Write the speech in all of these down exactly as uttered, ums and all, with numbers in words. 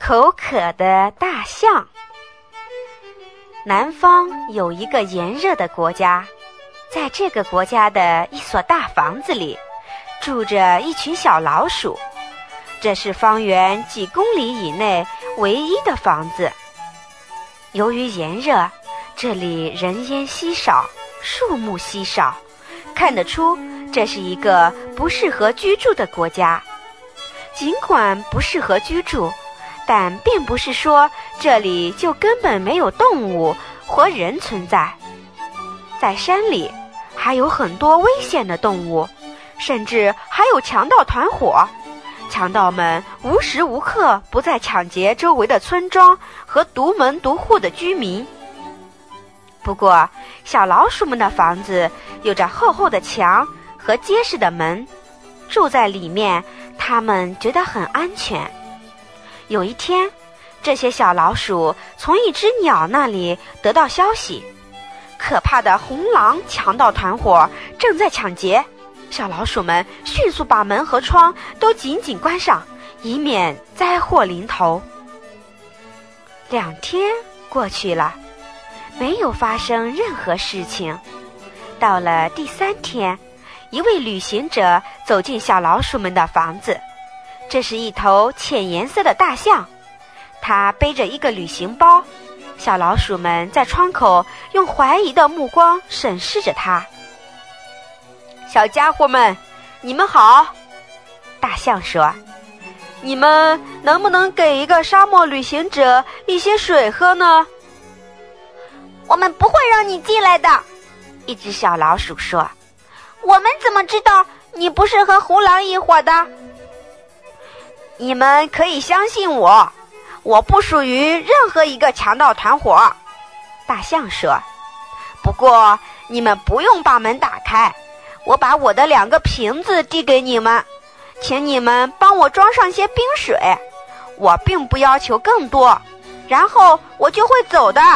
口渴的大象。南方有一个炎热的国家，在这个国家的一所大房子里，住着一群小老鼠。这是方圆几公里以内唯一的房子。由于炎热，这里人烟稀少，树木稀少，看得出这是一个不适合居住的国家。尽管不适合居住，但并不是说这里就根本没有动物或人存在。在山里还有很多危险的动物，甚至还有强盗团伙。强盗们无时无刻不在抢劫周围的村庄和独门独户的居民。不过小老鼠们的房子有着厚厚的墙和结实的门，住在里面它们觉得很安全。有一天，这些小老鼠从一只鸟那里得到消息，可怕的红狼强盗团伙正在抢劫。小老鼠们迅速把门和窗都紧紧关上，以免灾祸临头。两天过去了，没有发生任何事情。到了第三天，一位旅行者走进小老鼠们的房子。这是一头浅颜色的大象，它背着一个旅行包。小老鼠们在窗口用怀疑的目光审视着它。小家伙们，你们好，大象说，你们能不能给一个沙漠旅行者一些水喝呢？ 我们不会让你进来的， 一只小老鼠说。 我们怎么知道你不是和胡狼一伙的？ 你们可以相信我，我不属于任何一个强盗团伙，大象说。不过你们不用把门打开，我把我的两个瓶子递给你们，请你们帮我装上些冰水，我并不要求更多，然后我就会走的。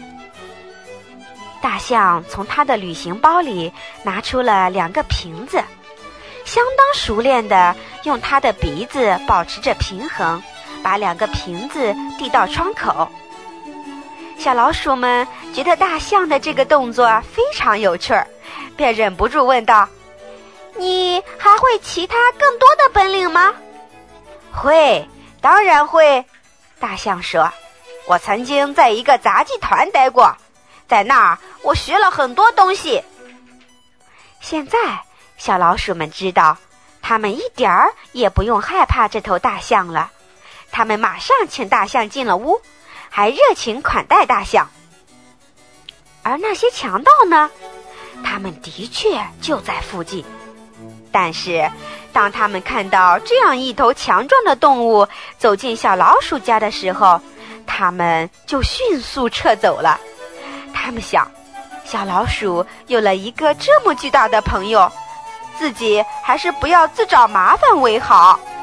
大象从他的旅行包里拿出了两个瓶子，相当熟练地用他的鼻子保持着平衡，把两个瓶子递到窗口。小老鼠们觉得大象的这个动作非常有趣儿，便忍不住问道， 你还会其他更多的本领吗？ 会，当然会，大象说。我曾经在一个杂技团待过，在那儿我学了很多东西。现在小老鼠们知道，他们一点儿也不用害怕这头大象了。他们马上请大象进了屋，还热情款待大象。而那些强盗呢？他们的确就在附近。但是当他们看到这样一头强壮的动物走进小老鼠家的时候，他们就迅速撤走了。他们想，小老鼠有了一个这么巨大的朋友，自己还是不要自找麻烦为好。